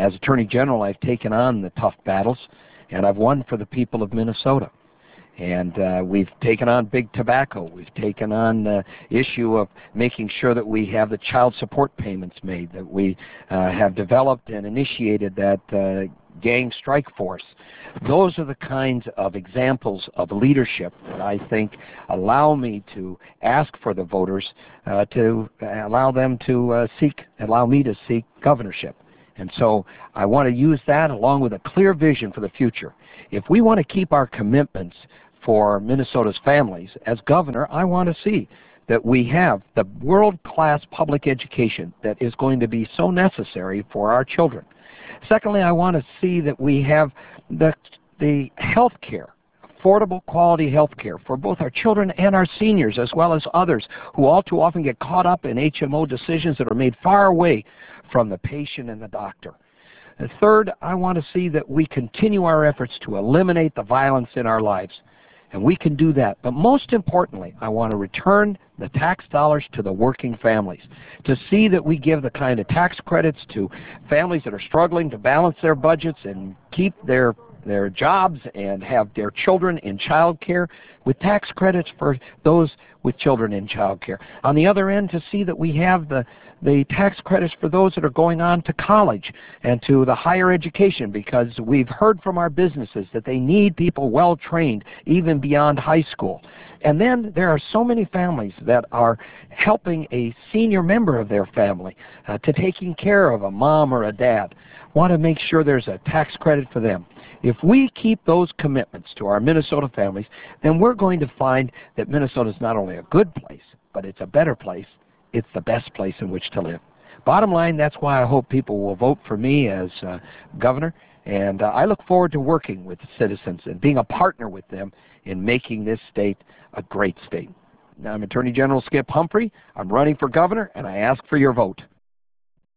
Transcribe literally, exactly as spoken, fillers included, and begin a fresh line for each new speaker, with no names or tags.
As Attorney General, I've taken on the tough battles, and I've won for the people of Minnesota. And uh, we've taken on big tobacco. We've taken on the issue of making sure that we have the child support payments made, that we uh, have developed and initiated that uh, gang strike force. Those are the kinds of examples of leadership that I think allow me to ask for the voters uh, to allow them to uh, seek, allow me to seek governorship. And so I want to use that along with a clear vision for the future. If we want to keep our commitments for Minnesota's families, as governor, I want to see that we have the world-class public education that is going to be so necessary for our children. Secondly, I want to see that we have the, the health care, affordable quality health care for both our children and our seniors, as well as others who all too often get caught up in H M O decisions that are made far away from the patient and the doctor. And third, I want to see that we continue our efforts to eliminate the violence in our lives. And we can do that. But most importantly, I want to return the tax dollars to the working families, to see that we give the kind of tax credits to families that are struggling to balance their budgets and keep their their jobs and have their children in child care, with tax credits for those with children in child care. On the other end, to see that we have the, the tax credits for those that are going on to college and to the higher education, because we've heard from our businesses that they need people well trained even beyond high school. And then there are so many families that are helping a senior member of their family uh, to taking care of a mom or a dad. Want to make sure there's a tax credit for them. If we keep those commitments to our Minnesota families, then we're going to find that Minnesota is not only a good place, but it's a better place. It's the best place in which to live. Bottom line, that's why I hope people will vote for me as uh, governor, and uh, I look forward to working with the citizens and being a partner with them in making this state a great state. Now, I'm Attorney General Skip Humphrey. I'm running for governor, and I ask for your vote.